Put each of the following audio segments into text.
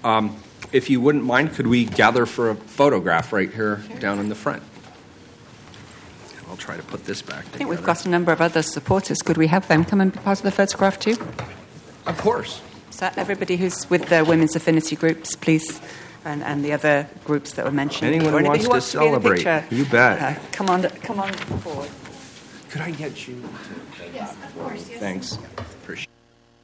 If you wouldn't mind, could we gather for a photograph right here down in the front? I'll try to put this back together. I think we've got a number of other supporters. Could we have them come and be part of the photograph too? Of course. So everybody who's with the women's affinity groups, please, and the other groups that were mentioned. Anyone who wants to celebrate, you bet. Come on forward. Could I get you? Yes, of course. Yes. Thanks. Appreciate it.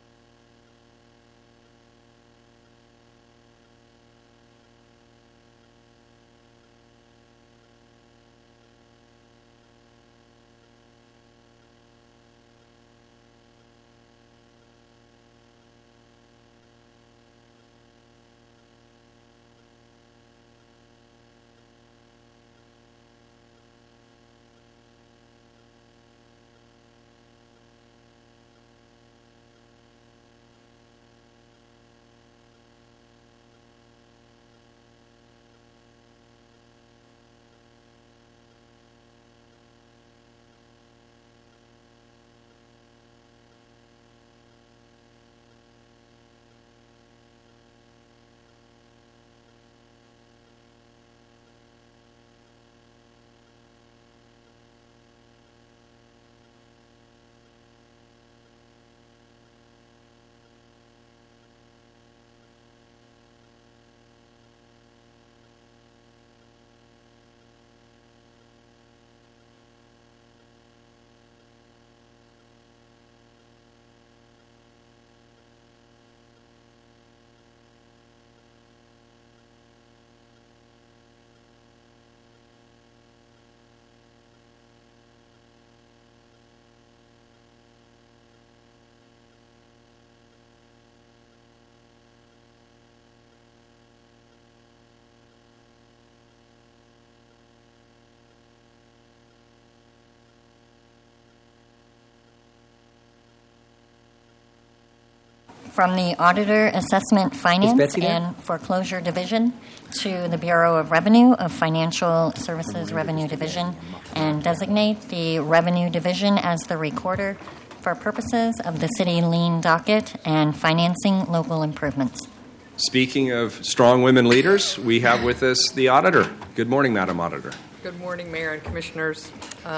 From the Auditor, Assessment, Finance, and Foreclosure Division to the Bureau of Revenue of Financial Services Revenue Division, and designate the Revenue Division as the recorder for purposes of the city lien docket and financing local improvements. Speaking of strong women leaders, we have with us the auditor. Good morning, Madam Auditor. Good morning, Mayor and Commissioners.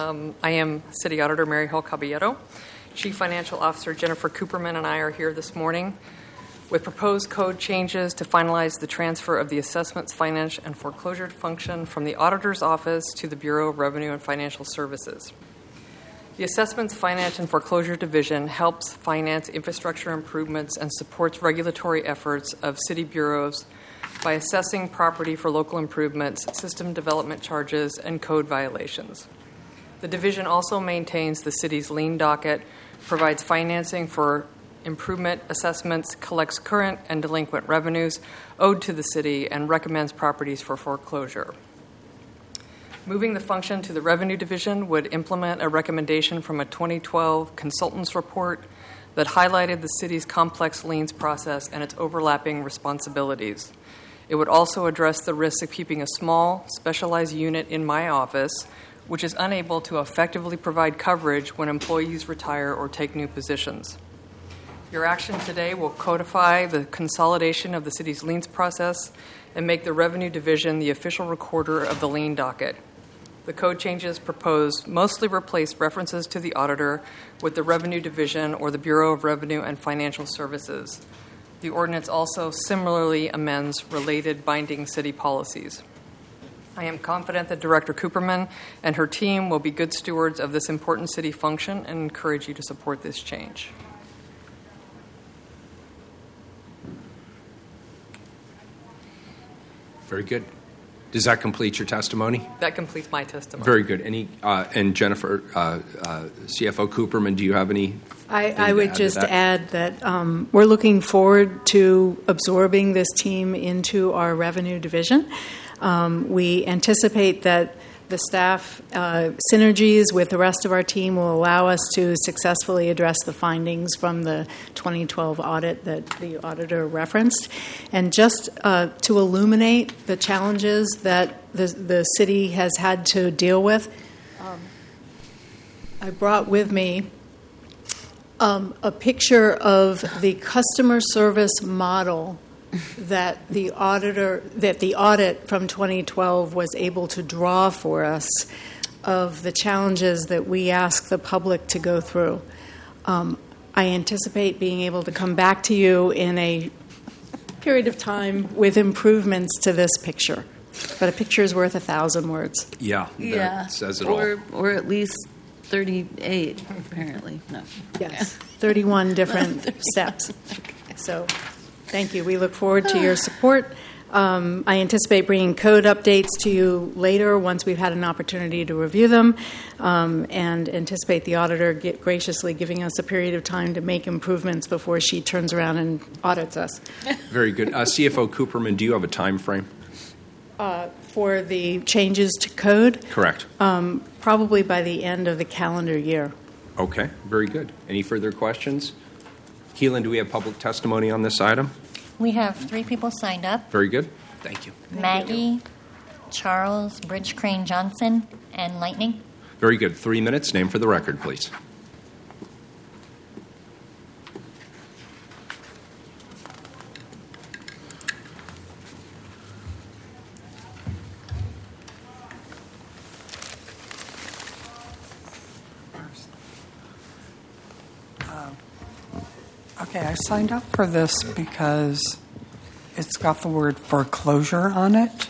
I am City Auditor Mary Hill Caballero. Chief Financial Officer Jennifer Cooperman and I are here this morning with proposed code changes to finalize the transfer of the assessments, finance, and foreclosure function from the Auditor's Office to the Bureau of Revenue and Financial Services. The Assessments, Finance, and Foreclosure Division helps finance infrastructure improvements and supports regulatory efforts of city bureaus by assessing property for local improvements, system development charges, and code violations. The division also maintains the city's lien docket, provides financing for improvement assessments, collects current and delinquent revenues owed to the city, and recommends properties for foreclosure. Moving the function to the Revenue Division would implement a recommendation from a 2012 consultants report that highlighted the city's complex liens process and its overlapping responsibilities. It would also address the risk of keeping a small, specialized unit in my office, which is unable to effectively provide coverage when employees retire or take new positions. Your action today will codify the consolidation of the city's liens process and make the Revenue Division the official recorder of the lien docket. The code changes proposed mostly replace references to the auditor with the Revenue Division or the Bureau of Revenue and Financial Services. The ordinance also similarly amends related binding city policies. I am confident that Director Cooperman and her team will be good stewards of this important city function and encourage you to support this change. Very good. Does that complete your testimony? That completes my testimony. Very good. And Jennifer, CFO Cooperman, do you have any? I would just add that we're looking forward to absorbing this team into our Revenue Division. We anticipate that the staff synergies with the rest of our team will allow us to successfully address the findings from the 2012 audit that the auditor referenced. And just to illuminate the challenges that the city has had to deal with, I brought with me a picture of the customer service model that the audit from 2012 was able to draw for us of the challenges that we ask the public to go through. I anticipate being able to come back to you in a period of time with improvements to this picture. But a picture is worth 1,000 words. Yeah, that says it all. Or at least 38, apparently. No. Yes, 31 different steps. So thank you. We look forward to your support. I anticipate bringing code updates to you later once we've had an opportunity to review them, and anticipate the auditor graciously giving us a period of time to make improvements before she turns around and audits us. Very good. CFO Cooperman, do you have a time frame? For the changes to code? Correct. Probably by the end of the calendar year. Okay, very good. Any further questions? Keelan, do we have public testimony on this item? We have 3 people signed up: Very good. Thank you. Maggie, Charles, Bridge Crane Johnson, and Lightning. Very good. 3 minutes. Name for the record, please. Okay, I signed up for this because it's got the word foreclosure on it.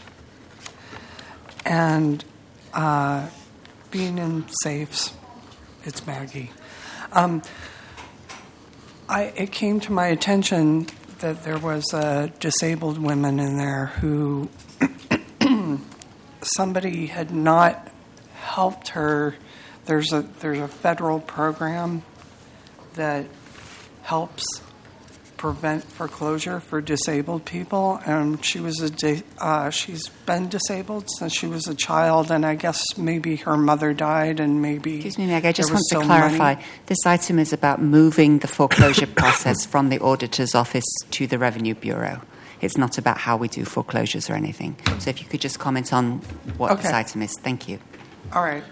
And being in safes, it's Maggie. It came to my attention that there was a disabled woman in there who somebody had not helped her. There's a federal program that helps prevent foreclosure for disabled people, and she's been disabled since she was a child, and I guess maybe her mother died, and maybe. Excuse me, Meg, I just want to clarify. This item is about moving the foreclosure process from the auditor's office to the Revenue Bureau. It's not about how we do foreclosures or anything. So if you could just comment on what this item is. Thank you. All right.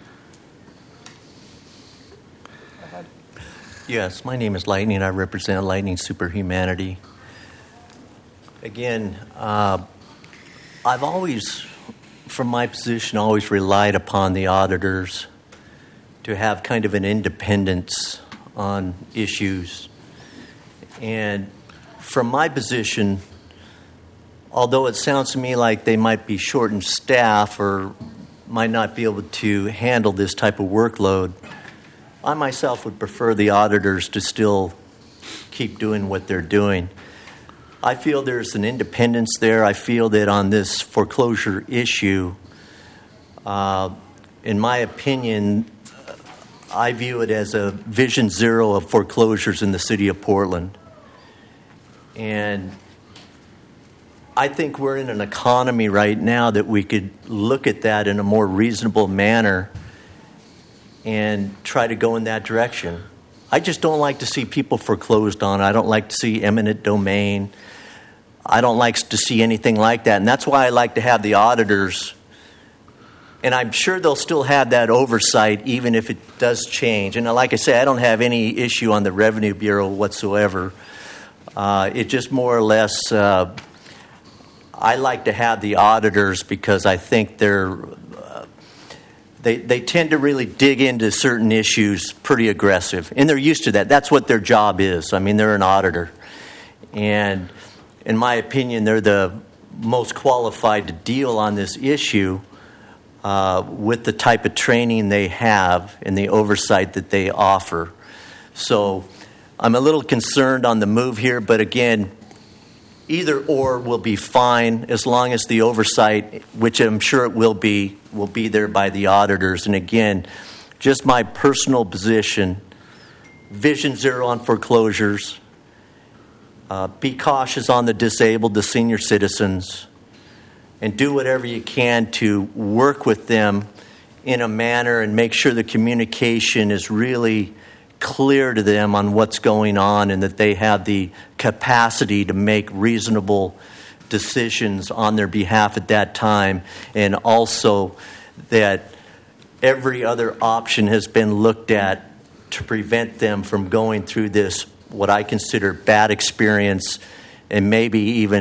Yes, my name is Lightning. I represent Lightning Superhumanity. Again, I've always, from my position, always relied upon the auditors to have kind of an independence on issues. And from my position, although it sounds to me like they might be short in staff or might not be able to handle this type of workload, I myself would prefer the auditors to still keep doing what they're doing. I feel there's an independence there. I feel that on this foreclosure issue, in my opinion, I view it as a vision zero of foreclosures in the city of Portland. And I think we're in an economy right now that we could look at that in a more reasonable manner and try to go in that direction. I just don't like to see people foreclosed on. I don't like to see eminent domain. I don't like to see anything like that. And that's why I like to have the auditors. And I'm sure they'll still have that oversight even if it does change. And like I say, I don't have any issue on the Revenue Bureau whatsoever. It just more or less, I like to have the auditors because I think they tend to really dig into certain issues pretty aggressive. And they're used to that. That's what their job is. I mean, they're an auditor. And in my opinion, they're the most qualified to deal on this issue with the type of training they have and the oversight that they offer. So I'm a little concerned on the move here, but again, either or will be fine as long as the oversight, which I'm sure it will be there by the auditors. And again, just my personal position, vision zero on foreclosures, be cautious on the disabled, the senior citizens, and do whatever you can to work with them in a manner and make sure the communication is really clear to them on what's going on and that they have the capacity to make reasonable decisions on their behalf at that time, and also that every other option has been looked at to prevent them from going through this, what I consider bad experience, and maybe even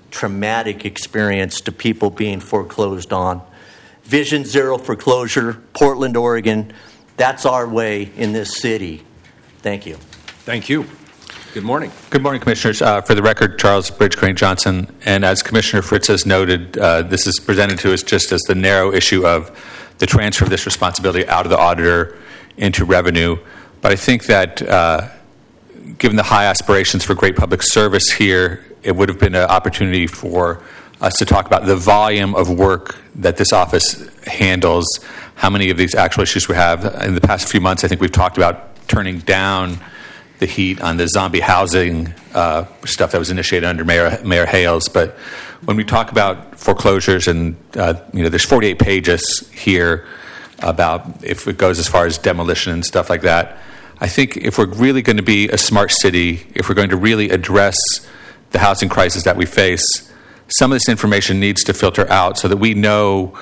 traumatic experience to people being foreclosed on. Vision Zero Foreclosure, Portland, Oregon. That's our way in this city. Thank you. Thank you. Good morning. Good morning, Commissioners. For the record, Charles Bridge Crane Johnson. And as Commissioner Fritz has noted, this is presented to us just as the narrow issue of the transfer of this responsibility out of the auditor into revenue. But I think that given the high aspirations for great public service here, it would have been an opportunity for us to talk about the volume of work that this office handles, how many of these actual issues we have. In the past few months, I think we've talked about turning down the heat on the zombie housing stuff that was initiated under Mayor Hales. But when we talk about foreclosures, and there's 48 pages here about if it goes as far as demolition and stuff like that. I think if we're really going to be a smart city, if we're going to really address the housing crisis that we face, some of this information needs to filter out so that we know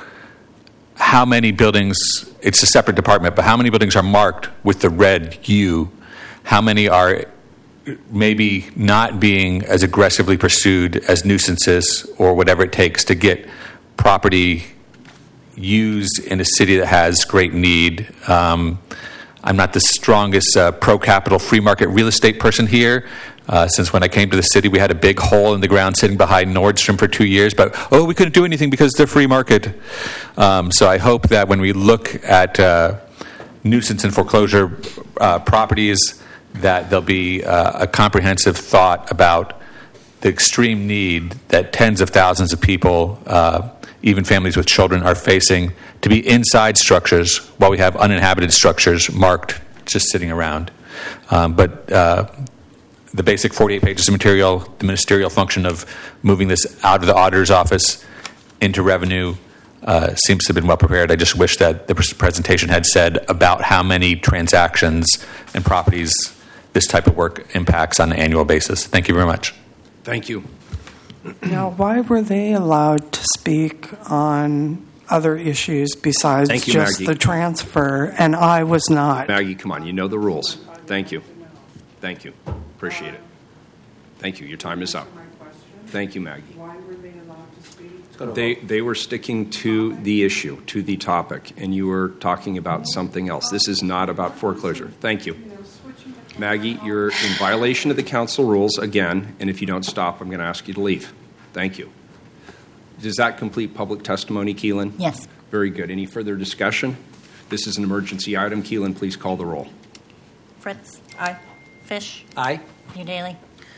how many buildings, it's a separate department, but how many buildings are marked with the red U, how many are maybe not being as aggressively pursued as nuisances or whatever it takes to get property used in a city that has great need. I'm not the strongest pro-capital free market real estate person here. Since when I came to the city, we had a big hole in the ground sitting behind Nordstrom for 2 years, but we couldn't do anything because they're free market. So I hope that when we look at nuisance and foreclosure properties, that there'll be a comprehensive thought about the extreme need that tens of thousands of people, even families with children, are facing to be inside structures while we have uninhabited structures marked just sitting around. But the basic 48 pages of material, the ministerial function of moving this out of the auditor's office into revenue seems to have been well prepared. I just wish that the presentation had said about how many transactions and properties this type of work impacts on an annual basis. Thank you very much. Thank you. Now, why were they allowed to speak on other issues besides just Maggie. the transfer, and I was not? Maggie, come on. You know the rules. Thank you. Thank you. Appreciate it. Thank you. Your time is up. Thank you, Maggie. Why were they allowed to speak? They were sticking to the issue, to the topic, and you were talking about something else. This is not about foreclosure. Thank you. Maggie, you're in violation of the council rules again, and if you don't stop, I'm going to ask you to leave. Thank you. Does that complete public testimony, Keelan? Yes. Very good. Any further discussion? This is an emergency item. Keelan, please call the roll. Fritz? Aye. Fish? Aye. Udaly?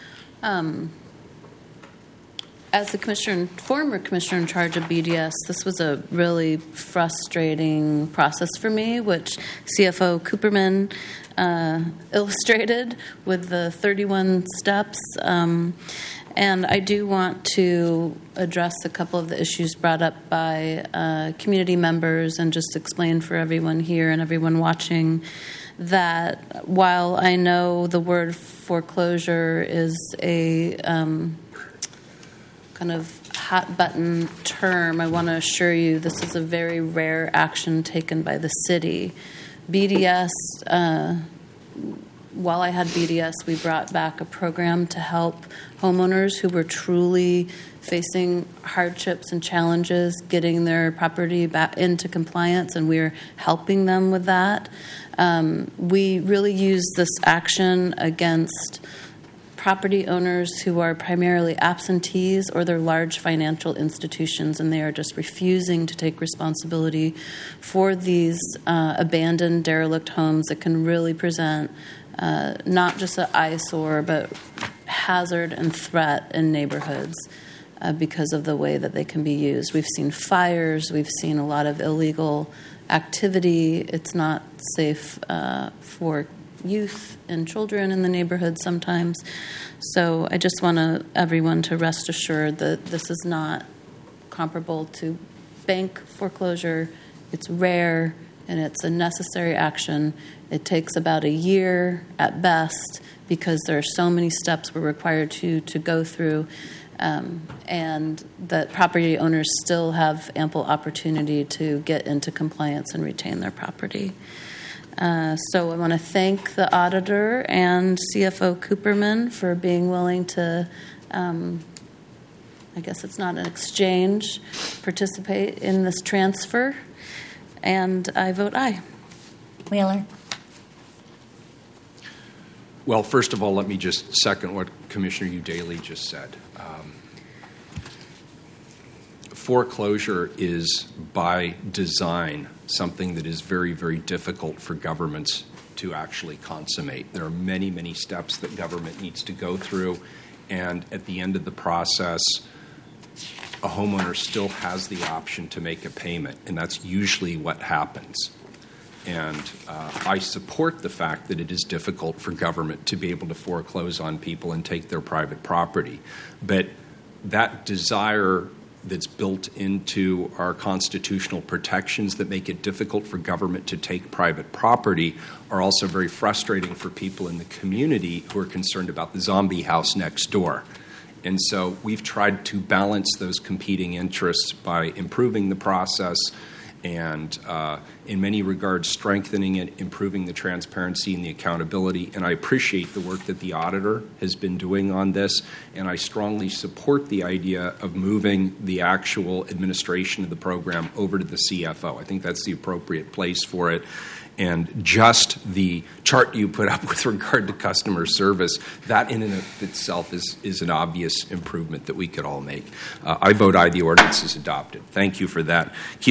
As the former commissioner in charge of BDS, this was a really frustrating process for me, which CFO Cooperman illustrated with the 31 steps. And I do want to address a couple of the issues brought up by community members and just explain for everyone here and everyone watching that while I know the word foreclosure is a kind of hot button term, I want to assure you this is a very rare action taken by the city. BDS, while I had BDS, we brought back a program to help homeowners who were truly facing hardships and challenges getting their property back into compliance, and we're helping them with that. We really use this action against property owners who are primarily absentees or they're large financial institutions, and they are just refusing to take responsibility for these abandoned, derelict homes that can really present not just an eyesore, but hazard and threat in neighborhoods because of the way that they can be used. We've seen fires. We've seen a lot of illegal activity. It's not safe for youth and children in the neighborhood sometimes. So I just want everyone to rest assured that this is not comparable to bank foreclosure. It's rare, and it's a necessary action. It takes about a year at best because there are so many steps we're required to go through, and that property owners still have ample opportunity to get into compliance and retain their property. So I want to thank the auditor and CFO Cooperman for being willing to I guess it's not an exchange, participate in this transfer. And I vote aye. Wheeler. Well, first of all, let me just second what Commissioner Udaley just said. Foreclosure is, by design, something that is very, very difficult for governments to actually consummate. There are many, many steps that government needs to go through, and at the end of the process, a homeowner still has the option to make a payment, and that's usually what happens. And I support the fact that it is difficult for government to be able to foreclose on people and take their private property. But that desire that's built into our constitutional protections that make it difficult for government to take private property are also very frustrating for people in the community who are concerned about the zombie house next door. And so we've tried to balance those competing interests by improving the process and in many regards strengthening it, improving the transparency and the accountability. And I appreciate the work that the auditor has been doing on this, and I strongly support the idea of moving the actual administration of the program over to the CFO. I think that's the appropriate place for it. And just the chart you put up with regard to customer service, that in and of itself is an obvious improvement that we could all make. I vote aye, the ordinance is adopted. Thank you for that.